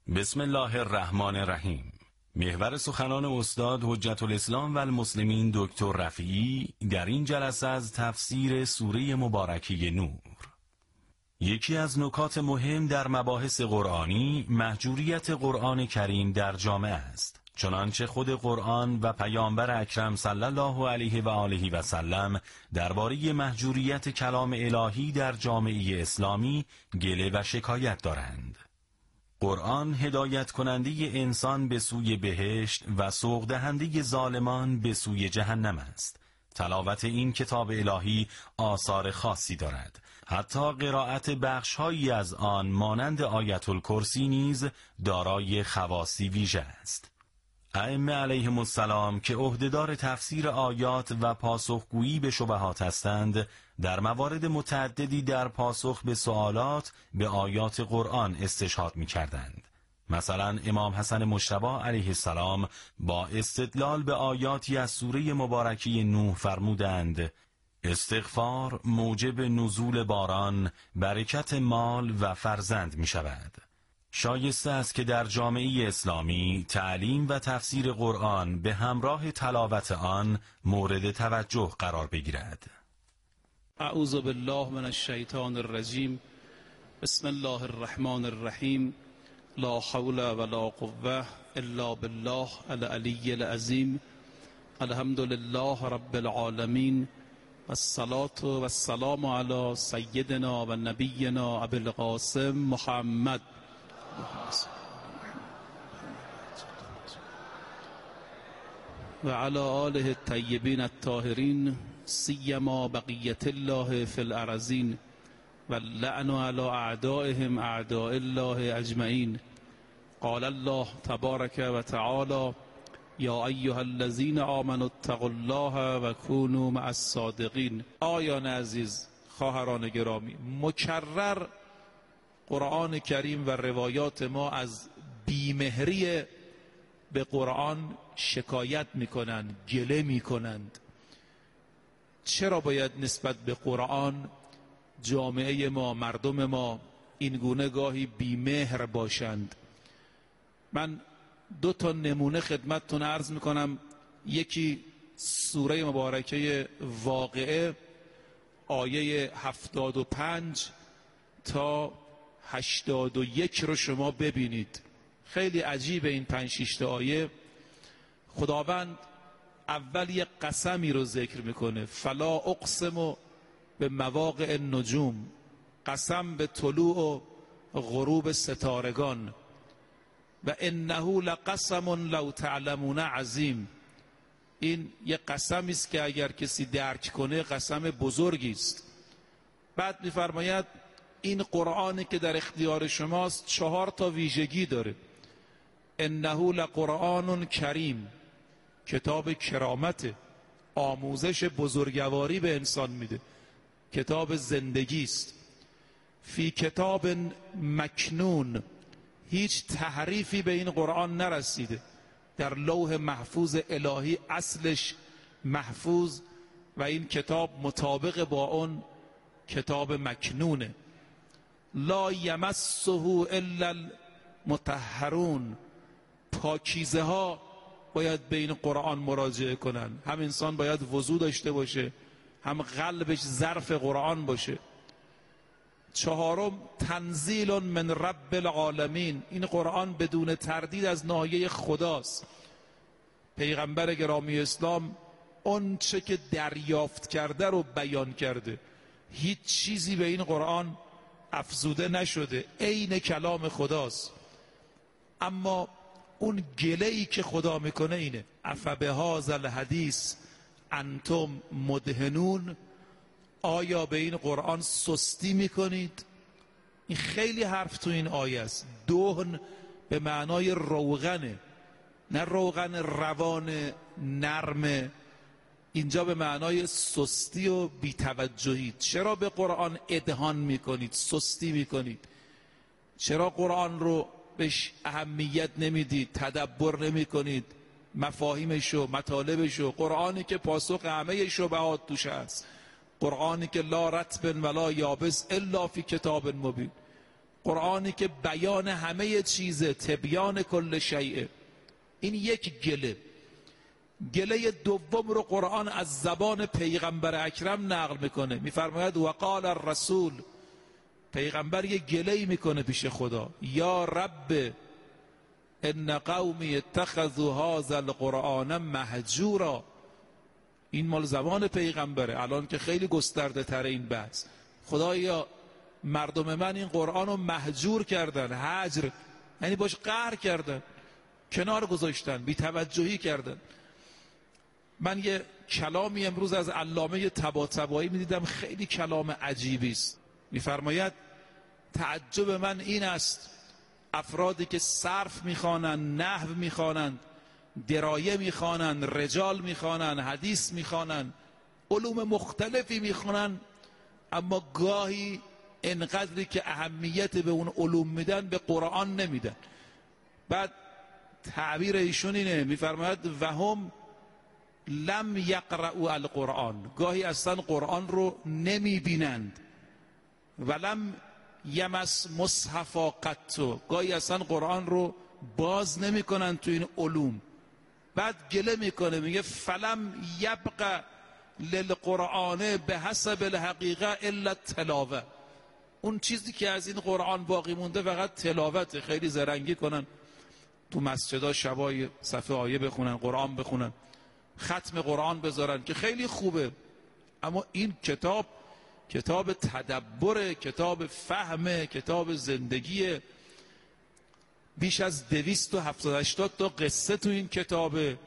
بسم الله الرحمن الرحیم. محور سخنان استاد حجت الاسلام و المسلمین دکتر رفیعی در این جلسه از تفسیر سوره مبارکه نور. یکی از نکات مهم در مباحث قرآنی مهجوریت قرآن کریم در جامعه است، چنانچه خود قرآن و پیامبر اکرم صلی الله علیه و آله و سلم درباره مهجوریت کلام الهی در جامعه اسلامی گله و شکایت دارند. قرآن هدایت کننده انسان به سوی بهشت و سوق دهنده ظالمان به سوی جهنم است. تلاوت این کتاب الهی آثار خاصی دارد. حتی قرائت بخش‌هایی از آن مانند آیت الکرسی نیز دارای خواصی ویژه است. ائمه علیهم السلام که عهدهدار تفسیر آیات و پاسخگویی به شبهات هستند، در موارد متعددی در پاسخ به سوالات به آیات قرآن استشهاد می‌کردند. مثلا امام حسن مجتبی علیه السلام با استدلال به آیاتی از سوره مبارکه نوح فرمودند: استغفار موجب نزول باران، برکت مال و فرزند می شود. شایسته است که در جامعه اسلامی تعلیم و تفسیر قرآن به همراه تلاوت آن مورد توجه قرار بگیرد. اعوذ بالله من الشیطان الرجیم. بسم الله الرحمن الرحیم. لا حول ولا قوة الا بالله العلی العظیم. الحمد لله رب العالمین والصلاة والسلام علی سیدنا و نبینا ابی القاسم محمد و علی آله الطیبین الطاهرین، سیما بقیت الله فی الارضین و اللعن علی اعدائهم اعداء الله اجمعین. قال الله تبارک و تعالی: یا ایها الذین آمنوا اتقوا الله و کونوا مع الصادقین. آیان عزیز، خواهران گرامی، مکرر قرآن کریم و روایات ما از بیمهری به قرآن شکایت میکنند، گله میکنند. چرا باید نسبت به قرآن جامعه ما، مردم ما این گونه گاهی بیمهر باشند؟ من دو تا نمونه خدمتتون عرض میکنم. یکی سوره مبارکه واقعه آیه 75 تا 81 رو شما ببینید. خیلی عجیبه این 5-6 آیه. خداوند اول یک قسمی رو ذکر میکنه: فلا اقسم به مواقع النجوم، قسم به طلوع و غروب ستارگان، و انه لقسم لو تعلمون عظیم. این یک قسمی است که اگر کسی درک کنه قسم بزرگی است. بعد میفرماید این قرآنی که در اختیار شماست 4 تا ویژگی داره. انه لقرآن کریم، کتاب کرامت، آموزش بزرگواری به انسان میده، کتاب زندگی است. فی کتاب مکنون، هیچ تحریفی به این قرآن نرسیده، در لوح محفوظ الهی اصلش محفوظ و این کتاب مطابق با اون کتاب مکنونه. لا یمسه الا المطهرون، پاکیزه ها باید به این قرآن مراجعه کنن. هم انسان باید وضو داشته باشه، هم قلبش ظرف قرآن باشه. 4 تنزیل من رب العالمین، این قرآن بدون تردید از ناحیه خداست. پیغمبر گرامی اسلام اون چه که دریافت کرده رو بیان کرده، هیچ چیزی به این قرآن افزوده نشده، عین کلام خداست. اما اون گله‌ای که خدا میکنه اینه: افبهذا الحدیث انتم مدهنون، آیا به این قرآن سستی میکنید؟ این خیلی حرف تو این آیه است. دهن به معنای روغنه، نه روغن روان نرم، اینجا به معنای سستی و بی‌توجهی. چرا به قرآن ادهان میکنید، سستی میکنید؟ چرا قرآن رو بهش اهمیت نمیدید، تدبر نمیکنید، مفاهیمشو، مطالبشو؟ قرآنی که پاسخ همه شبهات توش هست، قرآنی که لا رطب ولا یابس الا فی کتاب مبین، قرآنی که بیان همه چیزه، تبیان کل شیء. این یک گله دوم رو قرآن از زبان پیغمبر اکرم نقل میکنه، میفرماید وقال الرسول، پیغمبر یه گله‌ای میکنه پیش خدا، یا رب ان قومی اتخذوا هذا القرآن مهجورا. این مال زبان پیغمبره، الان که خیلی گسترده تره این بحث. خدایا مردم من این قرآن رو مهجور کردن، هجر یعنی باش قهر کردن، کنار گذاشتن، بی‌توجهی کردن. من یه کلامی امروز از علامه طباطبایی میدیدم، خیلی کلام عجیبی است. میفرماید تعجب من این است افرادی که صرف میخوانند، نحو میخوانند، درایه میخوانند، رجال میخوانند، حدیث میخوانند، علوم مختلفی میخوانند، اما گاهی انقدری که اهمیت به اون علوم میدن به قرآن نمیدن. بعد تعبیر ایشون اینه، میفرماید وهم لم یقرأوا القرآن، گاهی اصلا قرآن رو نمیبینند، ولم یمس مصحفا قطو، گاهی اصلا قرآن رو باز نمیکنن تو این علوم. بعد گله میکنه، میگه فلم یبقى للقرآن به حسب الحقیقه الا تلاوه، اون چیزی که از این قرآن باقی مونده فقط تلاوت، خیلی زرنگی کنن تو مسجدها شبای صفحه آیه بخونن، قرآن بخونن، ختم قرآن بذارن که خیلی خوبه، اما این کتاب تدبره، کتاب فهمه، کتاب زندگیه. بیش از 270 تا قصه تو این کتابه،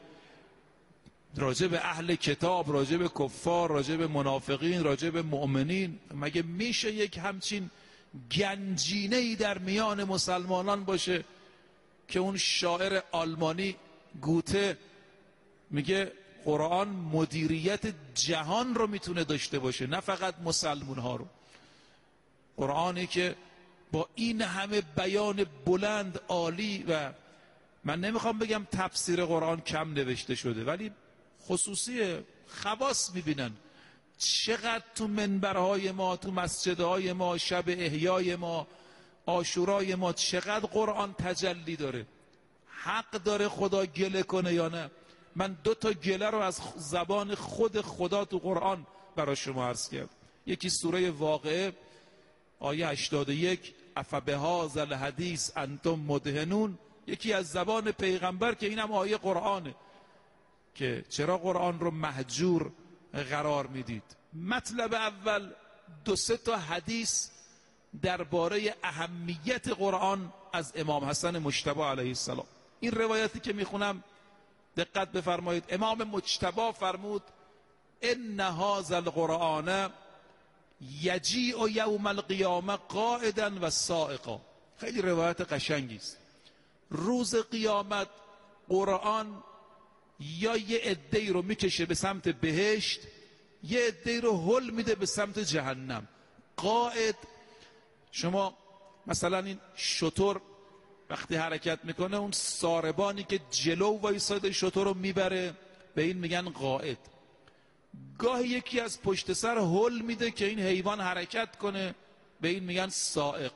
راجع به اهل کتاب، راجع به کفار، راجع به منافقین، راجع به مؤمنین. مگه میشه یک همچین گنجینه‌ای در میان مسلمانان باشه که اون شاعر آلمانی گوته میگه قرآن مدیریت جهان رو میتونه داشته باشه، نه فقط مسلمان ها رو. قرآنی که با این همه بیان بلند عالی، و من نمیخوام بگم تفسیر قرآن کم نوشته شده، ولی خصوصی خواص میبینن چقدر تو منبرهای ما، تو مسجدهای ما، شب احیای ما، عاشورای ما، چقدر قرآن تجلی داره. حق داره خدا گله کنه یا نه؟ من 2 تا گله رو از زبان خود خدا تو قرآن برای شما عرض کردم. یکی سوره واقعه آیه 81، افبهذا الحدیث انتم مدهنون. یکی از زبان پیغمبر که اینم آیه قرآنه که چرا قرآن رو مهجور قرار میدید. مطلب اول 2-3 تا حدیث درباره اهمیت قرآن از امام حسن مجتبی علیه السلام. این روایتی که میخونم دقت بفرمایید، امام مجتبی فرمود ان هذا القرآن یجیء یوم القیامه قائدا و سائقا. خیلی روایت قشنگی است. روز قیامت قرآن یا یه عده‌ای رو میکشه به سمت بهشت، یه عده‌ای رو هل میده به سمت جهنم. قائد، شما مثلا این شتر وقتی حرکت میکنه، اون ساربانی که جلو وایساده شتر رو میبره، به این میگن قائد. گاهی یکی از پشت سر هل میده که این حیوان حرکت کنه، به این میگن سائق،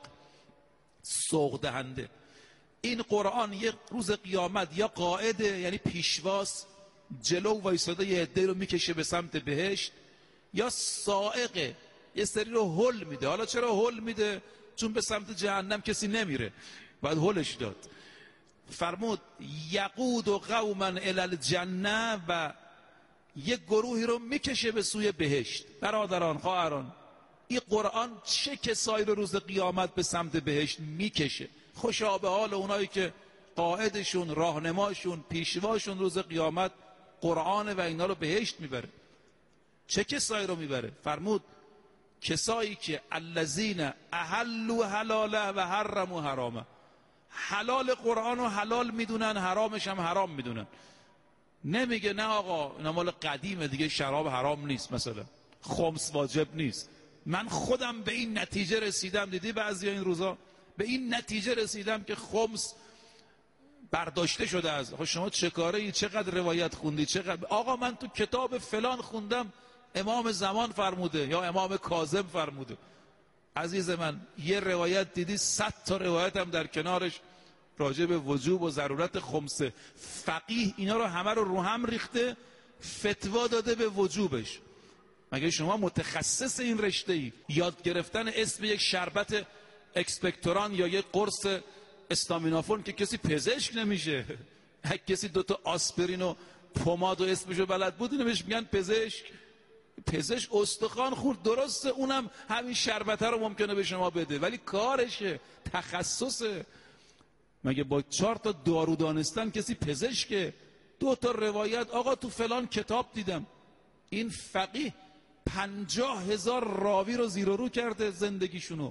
سوق دهنده. این قرآن یک روز قیامت یا قائده، یعنی پیشواس، جلو وایساده یه عده رو میکشه به سمت بهشت، یا سائقه، یه سری رو هل میده. حالا چرا هل میده؟ چون به سمت جهنم کسی نمیره، باید هلش داد. فرمود یقود و قوما الی الجنه، و یک گروهی رو میکشه به سوی بهشت. برادران، خواهران، این قرآن چه کسایی رو روز قیامت به سمت بهشت میکشه؟ خوشا به حال اونایی که قائدشون، راهنماشون، پیشواشون روز قیامت قرآن و اینا رو بهشت میبره. چه کسایی رو میبره؟ فرمود کسایی که الذین احلوا حلاله و حرموا حرامه، حلال قرآن رو حلال میدونن، حرامش هم حرام میدونن. نمیگه نه آقا اینا مال قدیمه دیگه، شراب حرام نیست، مثلا خمس واجب نیست. من خودم به این نتیجه رسیدم، دیدی بعضی این روزا به این نتیجه رسیدم که خمس برداشته شده از. خب شما چه کاره ای؟ چقدر روایت خوندی؟ چقدر آقا من تو کتاب فلان خوندم امام زمان فرموده یا امام کاظم فرموده. عزیز من یه روایت دیدی 100 تا روایت هم در کنارش راجع به وجوب و ضرورت خمسه. فقیه اینا رو همه رو هم ریخته، فتوا داده به وجوبش. مگه شما متخصص این رشته ای؟ یاد گرفتن اسم یک شربت اکسپکتوران یا یک قرص استامینافون که کسی پزشک نمیشه. کسی دوتا آسپرین و پماد و اسمشو بلد بود اینو بهش میگن پزشک. پزشک استخوان خورد، درسته اونم همین شربته رو ممکنه به شما بده، ولی کارشه، تخصصه. مگه با 4 تا دارو دانستن کسی پزشکه؟ 2 تا روایت آقا تو فلان کتاب دیدم. این فقیه 50,000 راوی رو زیر و رو کرده زندگیشونو،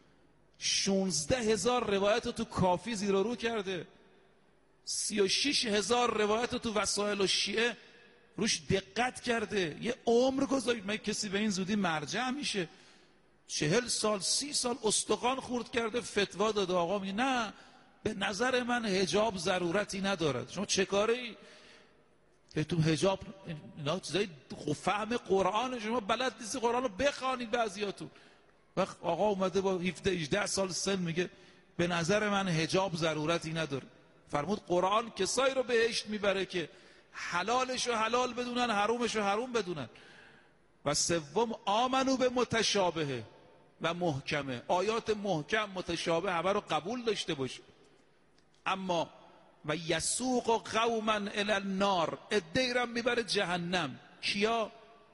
16,000 روایت رو تو کافی زیر و رو کرده، 36,000 روایت رو تو وسائل و شیعه روش دقت کرده، یه عمر گذاشت. مگه کسی به این زودی مرجع میشه؟ 40 سال 30 سال استخوان خورد کرده، فتوا داده. آقا میگه نه، به نظر من حجاب ضرورتی ندارد. شما چه کاری؟ تو حجاب اینا چیزای فهم قرآن، شما بلد نیستی قرآن رو بخوانید بعضیاتون. وقت آقا اومده با 17-18 سال سن میگه به نظر من حجاب ضرورتی نداره. فرمود قرآن کسایی رو بهشت میبره که حلالش رو حلال بدونن، حرومش رو حروم بدونن. و سوم آمنو به متشابهه و محکمه. آیات محکم متشابه همه رو قبول داشته باشه. اما و یسوق قوما الی النار، ادیرم میبره جهنم. کیا؟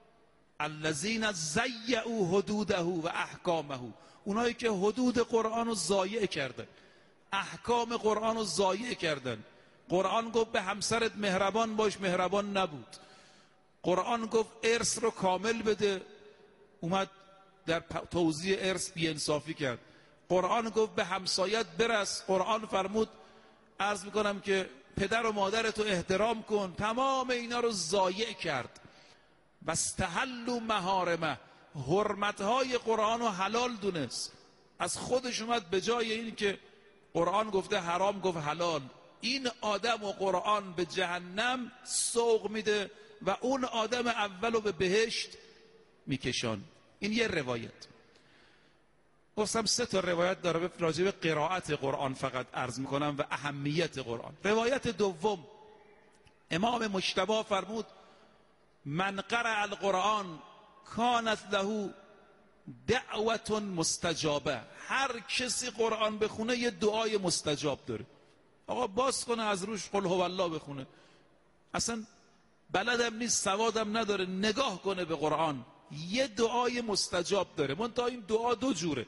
الذین ضیعوا حدوده و احکامه، اونایی که حدود قرآن رو ضایع کردن، احکام قرآن رو ضایع کردن. قرآن گفت به همسرت مهربان باش، مهربان نبود. قرآن گفت ارث رو کامل بده، اومد در توزیع ارث بی‌انصافی کرد. قرآن گفت به همسایت برس، قرآن فرمود عرض میکنم که پدر و مادرتو احترام کن. تمام اینا رو ضایع کرد. و استحلوا محارمه، حرمتهای قرآن رو حلال دونست. از خودش اومد به جای این که قرآن گفته حرام گفت حلال. این آدم و قرآن به جهنم سوق میده و اون آدم اول رو به بهشت میکشان. این یه روایت. گفتم 3 تا روایت داره راجع به قرائت قرآن فقط عرض میکنم و اهمیت قرآن. روایت دوم، امام مجتبی فرمود من قرأ القرآن کانت له دعوت مستجابه. هر کسی قرآن بخونه یه دعای مستجاب داره. آقا باز کنه از روش قل هو الله بخونه، اصلا بلدم نیست، سوادم نداره، نگاه کنه به قرآن، یه دعای مستجاب داره. منتها این دعا 2 جوره،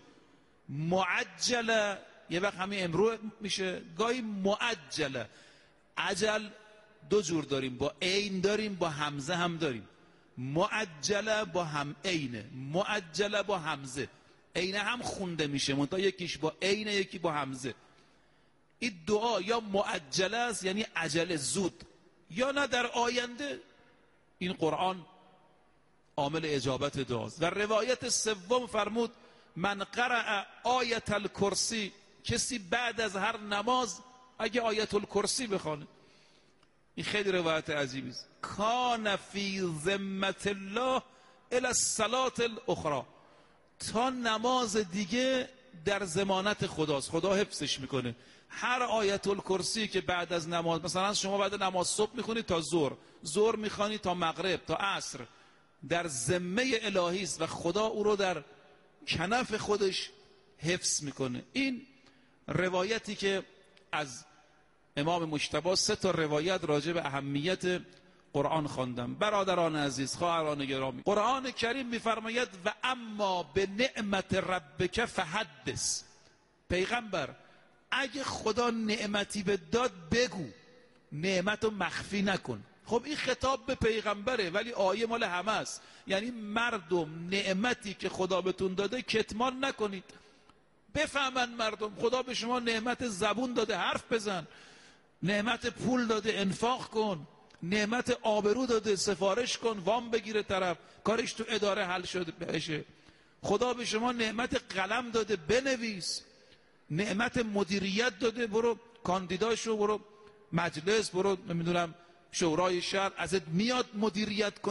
معجله، یه وقت همین امرو میشه، گاهی معجله. عجل 2 جور داریم، با عین داریم، با همزه هم داریم. معجله با هم عینه، معجله با همزه. عینه هم خونده میشه، منتها یکیش با عینه یکی با همزه. این دعا یا معجله است یعنی عجله، زود، یا نه در آینده. این قرآن عامل اجابت دعاست. و روایت سوم فرمود من قرأ آیت الکرسی، کسی بعد از هر نماز اگه آیت الکرسی بخونه، این خیلی روایت عجیبی است، کان فی ذمت الله الی الصلاة الاخرى، تا نماز دیگه در ضمانت خداست، خدا حفظش میکنه. هر آیت الکرسی که بعد از نماز، مثلا شما بعد نماز صبح میخونید تا ظهر میخونید تا مغرب تا عصر، در ذمه الهی است و خدا او رو در کنف خودش حفظ میکنه. این روایتی که از امام مجتبی، 3 تا روایت راجع به اهمیت قرآن خواندم. برادران عزیز، خواهران گرامی، قرآن کریم میفرماید و اما به نعمت ربک فحدث. پیغمبر اگه خدا نعمتی به داد بگو، نعمت رو مخفی نکن. خب این خطاب به پیغمبره ولی آیه مال همه است. یعنی مردم نعمتی که خدا بهتون داده کتمان نکنید، بفهمن مردم. خدا به شما نعمت زبون داده، حرف بزن، نعمت پول داده، انفاق کن، نعمت آبرو داده، سفارش کن، وام بگیره طرف، کارش تو اداره حل شده بشه. خدا به شما نعمت قلم داده، بنویس. نعمت مدیریت داده، برو کاندیداشو، برو مجلس، برو نمیدونم شورای شهر، ازت میاد مدیریت کنی.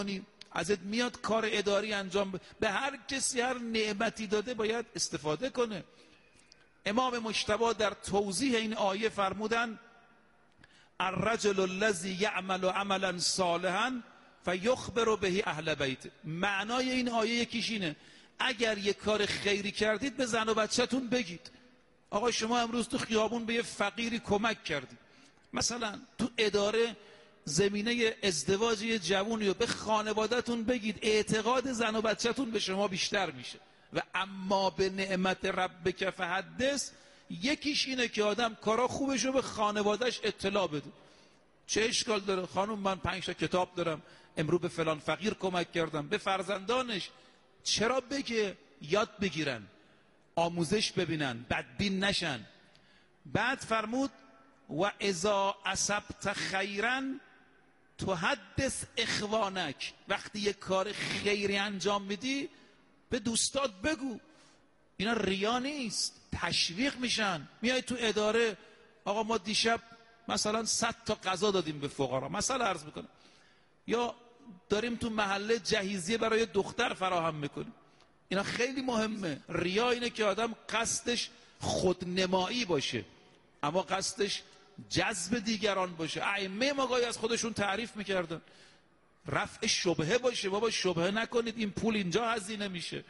ازت میاد کار اداری انجام به هر کسی هر نعمتی داده باید استفاده کنه. امام مجتبی در توضیح این آیه فرمودن الرجل الذی یعمل عملا صالحا فیخبر به اهل بیت. معنای این آیه یکیش اینه اگر یک کار خیری کردید به زن و بچه‌تون بگید. آقا شما امروز تو خیابون به یه فقیری کمک کردید، مثلا تو اداره زمینه ازدواج یه جوونی رو به خانواده‌تون بگید، اعتقاد زن و بچه‌تون به شما بیشتر میشه. و اما به نعمت ربک فحدث، یکیش اینه که آدم کارا خوبش رو به خانوادهش اطلاع بده. چه اشکال داره خانم من 5 تا کتاب دارم، امروز به فلان فقیر کمک کردم. به فرزندانش چرا بگه؟ یاد بگیرن، آموزش ببینن، بدبین نشن. بعد فرمود و اذا اصبت خیرا تحدث اخوانک. وقتی یک کار خیری انجام میدی به دوستات بگو. اینا ریا نیست، تشویق میشن. میای تو اداره آقا ما دیشب مثلا 100 تا غذا دادیم به فقرا، مثلا عرض میکنم، یا داریم تو محله جهیزیه برای دختر فراهم میکنیم. اینا خیلی مهمه. ریا اینه که آدم قصدش خودنمایی باشه اما قصدش جذب دیگران باشه. ائمه ما گاهی از خودشون تعریف میکردن رفع شبهه باشه. بابا شبهه نکنید، این پول اینجا هزینه میشه.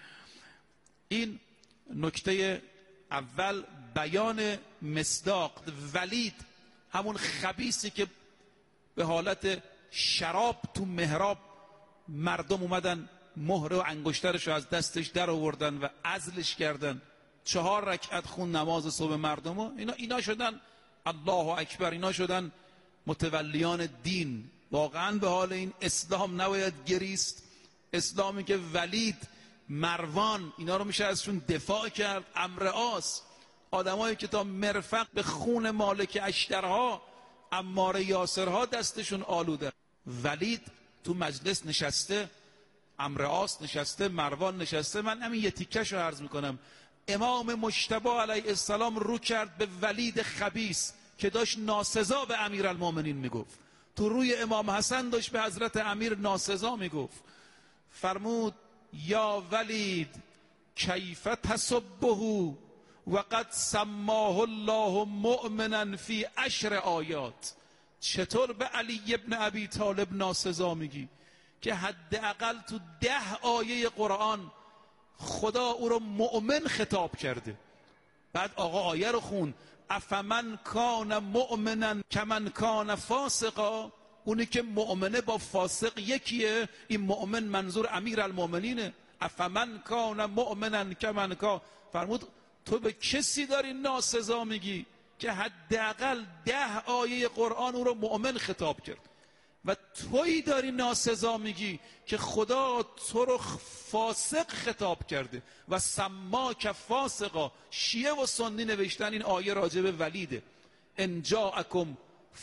این نکته اول بیان مصداق. ولید همون خبیثی که به حالت شراب تو محراب مردم اومدن مهره و انگشترش رو از دستش در آوردن و عزلش کردن، 4 رکعت خون نماز صبح مردم رو. اینا شدن الله اکبر، اینا شدن متولیان دین. واقعا به حال این اسلام نباید گریست. اسلامی که ولید، مروان، اینا رو میشه ازشون دفاع کرد. عمرو عاص، آدمایی که تا مرفق به خون مالک اشترها، عمار یاسرها دستشون آلوده. ولید تو مجلس نشسته، عمرو عاص نشسته، مروان نشسته. من همین یه تیکش رو عرض میکنم. امام مجتبی علیه السلام رو کرد به ولید خبیث که داشت ناسزا به امیرالمومنین میگفت. تو روی امام حسن داشت به حضرت امیر ناسزا میگفت. فرمود یا ولید کیف تسبه و قد سماه الله مؤمنا فی 10 آیات. چطور به علی ابن ابی طالب ناسزا میگی که حداقل تو 10 آیه قرآن خدا او رو مؤمن خطاب کرده؟ بعد آقا آیه رو خون افمن کان مؤمنا کمن کان فاسقا. اونی که مؤمنه با فاسق یکیه. این مؤمن منظور امیرالمومنینه. افمن کان مؤمنا کمن کان. فرمود تو به کسی داری ناسزا میگی که حداقل 10 آیه قرآن او رو مؤمن خطاب کرد و تویی داری ناسزا میگی که خدا تو رو فاسق خطاب کرده و سماک فاسقا. شیعه و سنی نوشتن این آیه راجع به ولیده. ان جاءکم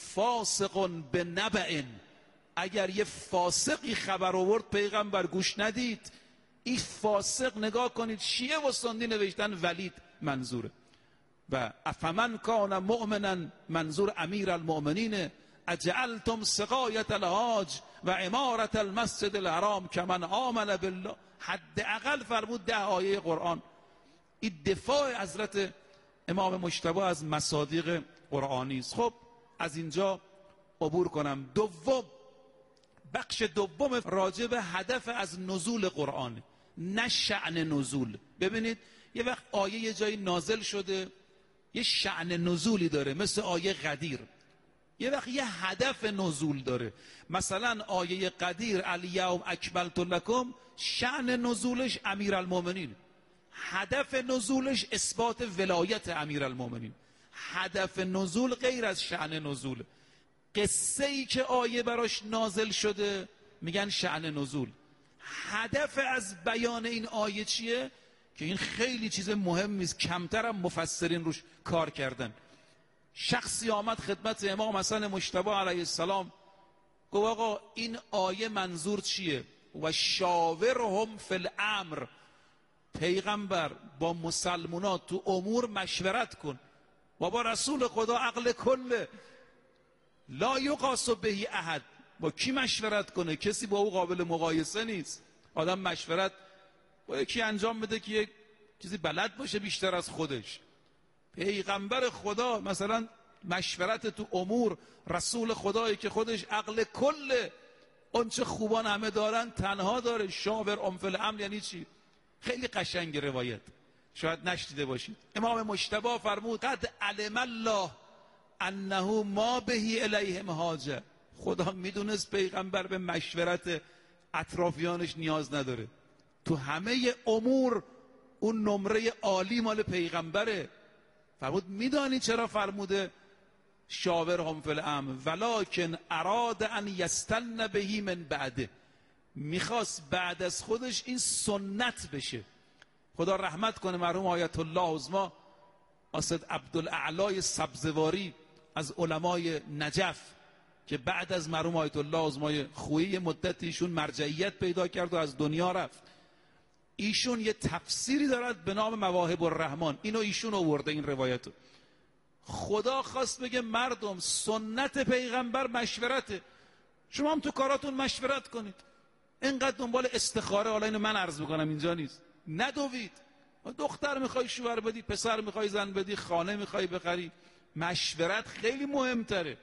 فاسق بنبأ. اگر یه فاسقی خبر آورد پیغمبر گوش ندید. این فاسق نگاه کنید شیعه و سنی نوشتن ولید منظوره. و افمن کان مؤمنا منظور امیرالمؤمنین. اجعلتم سقایت الحاج و عمارت المسجد الحرام کمن آمن بالله. حداقل فرمود 10 آیه قرآن. این دفاع حضرت امام مجتبی از مصادیق قرآنی است. خب از اینجا عبور کنم. بخش دوم راجع به هدف از نزول قرآن، نه شأن نزول. ببینید یه وقت آیه یه جایی نازل شده یه شأن نزولی داره، مثل آیه قدیر. یه وقت یه هدف نزول داره. مثلا آیه قدیر الیوم اکملت لکم، شأن نزولش امیرالمومنین، هدف نزولش اثبات ولایت امیرالمومنین. هدف نزول غیر از شأن نزول. قصه ای که آیه براش نازل شده میگن شأن نزول. هدف از بیان این آیه چیه؟ که این خیلی چیز مهمی است، کمتر هم مفسرین روش کار کردن. شخصی آمد خدمت امام حسن مجتبی علیه السلام گفت آقا این آیه منظور چیه؟ و شاورهم فی الامر. پیغمبر با مسلمانات تو امور مشورت کن. بابا رسول خدا عقل کله، لا یقاس به احد. با کی مشورت کنه؟ کسی با او قابل مقایسه نیست. آدم مشورت با یکی انجام بده که یک چیزی بلد باشه بیشتر از خودش. پیغمبر خدا مثلا مشورت تو امور، رسول خدایی که خودش عقل کله، اون چه خوبان همه دارن تنها داره. شاور فی الامر یعنی چی؟ خیلی قشنگ روایت، شاید نشنیده باشید. امام مجتبی فرمود قد علم الله انه ما بهی الیهم حاجه. خدا میدونست پیغمبر به مشورت اطرافیانش نیاز نداره. تو همه امور اون نمره عالی مال پیغمبره. فرمود میدانی چرا فرموده شاورهم فی الامر ولکن اراد ان یستن بهی من بعده؟ میخواست بعد از خودش این سنت بشه. خدا رحمت کنه مرحوم آیت الله عظما اسد عبدالاعلی سبزواری از علمای نجف که بعد از مرحوم آیت الله عظمای خویی مدت ایشون مرجعیت پیدا کرد و از دنیا رفت. ایشون یه تفسیری دارد به نام مواهب الرحمن، اینو ایشون آورده این روایتو. خدا خواست بگه مردم سنت پیغمبر مشورته، شما هم تو کاراتون مشورت کنید. اینقدر دنبال استخاره، حالا اینو من عرض میکنم اینجا نیست، ندوید. دختر میخوای شوهر بدی، پسر میخوای زن بدی، خانه میخوای بخری، مشورت خیلی مهمتره.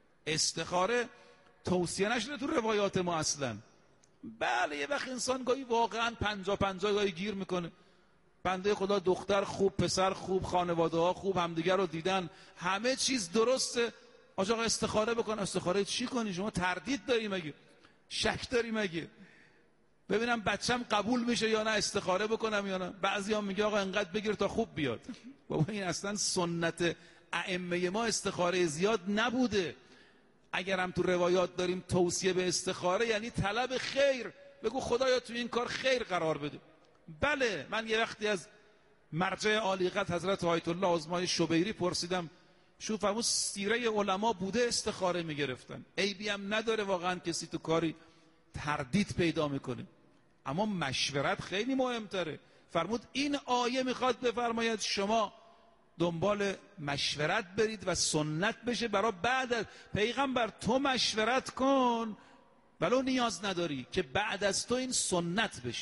استخاره توصیه نشده تو روایات ما اصلا. بله یه وقت انسان گاهی واقعا 50-50 گاهی گیر میکنه. بنده خدا دختر خوب، پسر خوب، خانواده ها خوب، همدیگر رو دیدن، همه چیز درسته. آقا استخاره بکن. استخاره چی کنی؟ شما تردید داری مگه؟ شک داری مگه؟ ببینم بچم قبول میشه یا نه، استخاره بکنم یا نه. بعضی هم میگه آقا انقدر بگیر تا خوب بیاد. بابا این اصلا سنت ائمه ما استخاره زیاد نبوده. اگر هم تو روایات داریم توصیه به استخاره یعنی طلب خیر، بگو خدایا تو این کار خیر قرار بده. بله من یه وقتی از مرجع عالی قدر حضرت آیت الله عظمای شبیری پرسیدم، شو فرمود سیره علما بوده استخاره میگرفتن. عیبی هم نداره واقعا کسی تو کاری تردید پیدا میکنه، اما مشورت خیلی مهمتره. فرمود این آیه میخواد بفرماید شما دنبال مشورت برید و سنت بشه برای بعد از پیغمبر. تو مشورت کن ولو نیاز نداری که بعد از تو این سنت بشه.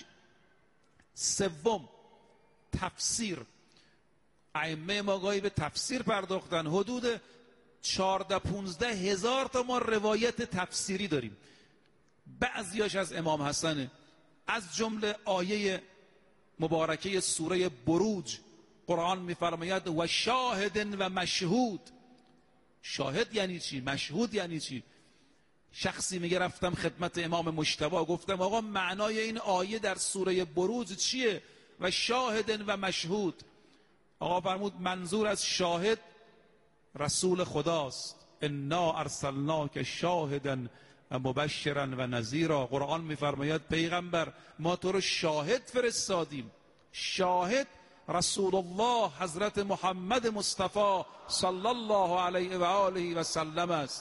سوم تفسیر. ائمه ما گاهی به تفسیر پرداختن. حدود 14-15 هزار تا ما روایت تفسیری داریم. بعضیاش از امام حسنه، از جمله آیه مبارکه سوره بروج. قرآن میفرماید و شاهد و مشهود. شاهد یعنی چی؟ مشهود یعنی چی؟ شخصی میگه رفتم خدمت امام مجتبی گفتم آقا معنای این آیه در سوره بروج چیه؟ و شاهد و مشهود. آقا فرمود منظور از شاهد رسول خداست. انا ارسلناک شاهدا و مبشرا و نذیرا. قرآن میفرماید پیغمبر ما تو رو شاهد فرستادیم. شاهد رسول الله حضرت محمد مصطفی صلی الله علیه و آله و سلم است.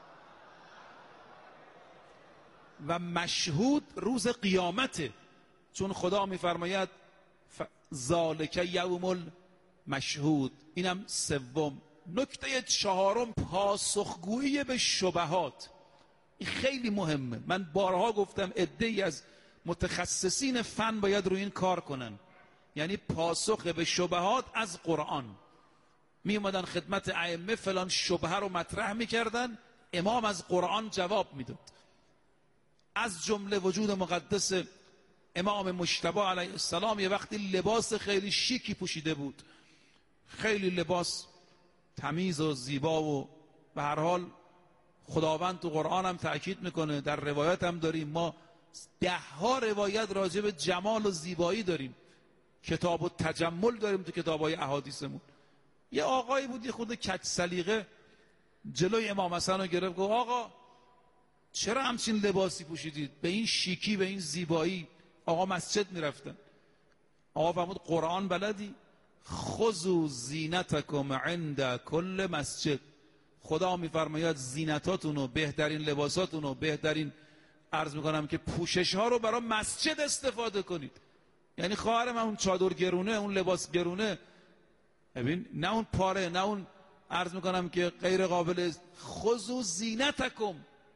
و مشهود روز قیامته، چون خدا میفرماید ذالک یوم المشهود. اینم سوم. نکته چهارم پاسخگویی به شبهات. این خیلی مهمه. من بارها گفتم عده‌ای از متخصصین فن باید روی این کار کنن. یعنی پاسخ به شبهات از قرآن. می اومدن خدمت ائمه فلان شبهه رو مطرح میکردن، امام از قرآن جواب میداد. از جمله وجود مقدس امام مجتبی علیه السلام یه وقتی لباس خیلی شیکی پوشیده بود، خیلی لباس تمیز و زیبا، و به هر حال خداوند تو قرآن هم تأکید میکنه، در روایت هم داریم، ما 10 روایت راجع به جمال و زیبایی داریم. کتاب و تجمل داریم تو کتابای احادیثمون. یه آقایی بود یه خود کج سلیقه جلوی امام حسن رو گرفت، گفت آقا چرا همچین لباسی پوشیدید؟ به این شیکی، به این زیبایی آقا مسجد میرفتن. آقا فرمود قرآن بلدی؟ خذوا زینتکم عند کل مسجد. خدا میفرماید زینتاتونو، بهترین لباساتونو، بهترین عرض میکنم که پوشش ها رو برای مسجد استفاده کنید. یعنی خواهر من اون چادر گرونه، اون لباس گرونه، ببین نه اون پاره، نه اون عرض میکنم که غیر قابل. خذوا زینتکم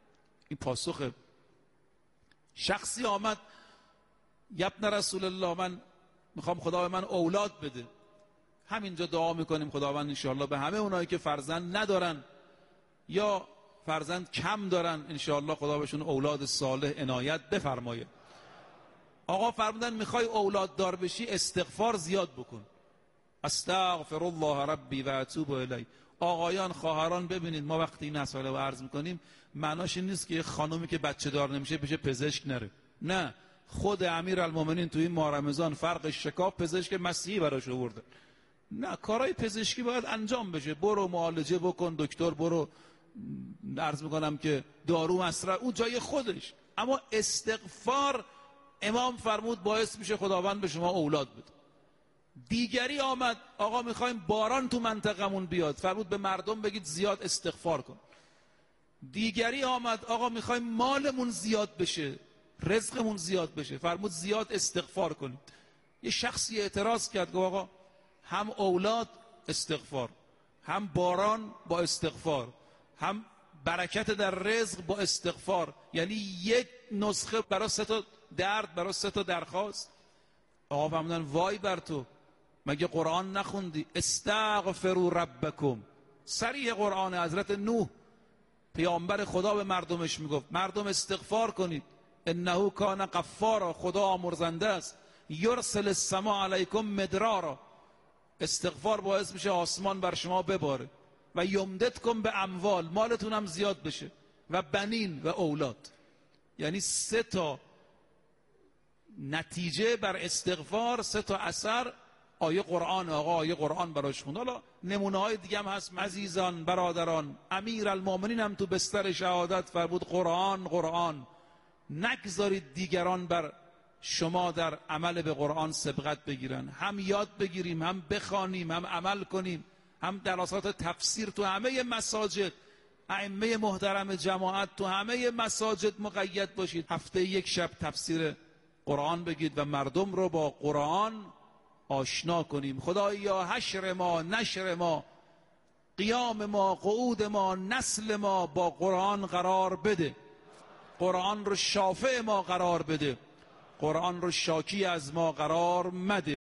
این پاسخه. شخصی آمد یبن رسول الله من میخوام خدا به من اولاد بده. همینجا دعا میکنیم خداوند انشاءالله به همه اونایی که فرزند ندارن یا فرزند کم دارن انشاءالله خدا بهشون اولاد صالح عنایت بفرمایه. آقا فرمودن میخوای اولاد دار بشی استغفار زیاد بکن. استغفر الله ربی و اتوب الیه. آقایان خواهران ببینید ما وقتی این مسئله رو عرض میکنیم معناش این نیست که یه خانومی که بچه دار نمیشه بشه پزشک نره. نه، خود امیرالمومنین توی این ماه رمضان فرق شکاف پزشک مسیحی براش آورده. نه، کارهای پزشکی باید انجام بشه. برو معالجه بکن، دکتر برو، عرض میکنم که دارو مصرف اون جای خودش، اما استغفار امام فرمود باعث میشه خداوند به شما اولاد بده. دیگری آمد آقا میخوایم باران تو منطقمون بیاد، فرمود به مردم بگید زیاد استغفار کن. دیگری آمد آقا میخوایم مالمون زیاد بشه، رزقمون زیاد بشه، فرمود زیاد استغفار کنید. یه شخصی اعتراض کرد گفت آقا هم اولاد استغفار، هم باران با استغفار، هم برکت در رزق با استغفار، یعنی یک نسخه برای 3 تا درد، برای 3 تا درخواست. آقا فرمودن وای بر تو، مگه قرآن نخوندی؟ استغفروا ربکم. صریح قرآن. حضرت نوح پیامبر خدا به مردمش میگفت مردم استغفار کنید، انه کان غفارا، خدا آمرزنده است، یرسل السماء علیکم مدرارا، استغفار باعث میشه آسمان بر شما بباره، و یمددکم به اموال، مالتون هم زیاد بشه، و بنین و اولاد. یعنی 3 تا نتیجه بر استغفار، 3 تا اثر. آیه قرآن، آقا آیه قرآن براش خوند. حالا نمونه های دیگه هم هست. عزیزان برادران، امیرالمومنین هم تو بستر شهادت فرمود قرآن قرآن. نگذارید دیگران بر شما در عمل به قرآن سبقت بگیرن. هم یاد بگیریم، هم بخوانیم، هم عمل کنیم، هم دراسات تفسیر تو همه مساجد، ائمه محترم جماعت تو همه مساجد مقید باشید. هفته 1 شب تفسیر قرآن بگید و مردم رو با قرآن آشنا کنیم. خدایا حشر ما، نشر ما، قیام ما، قعود ما، نسل ما با قرآن قرار بده. قرآن رو شافع ما قرار بده، قرآن رو شاکی از ما قرار مده.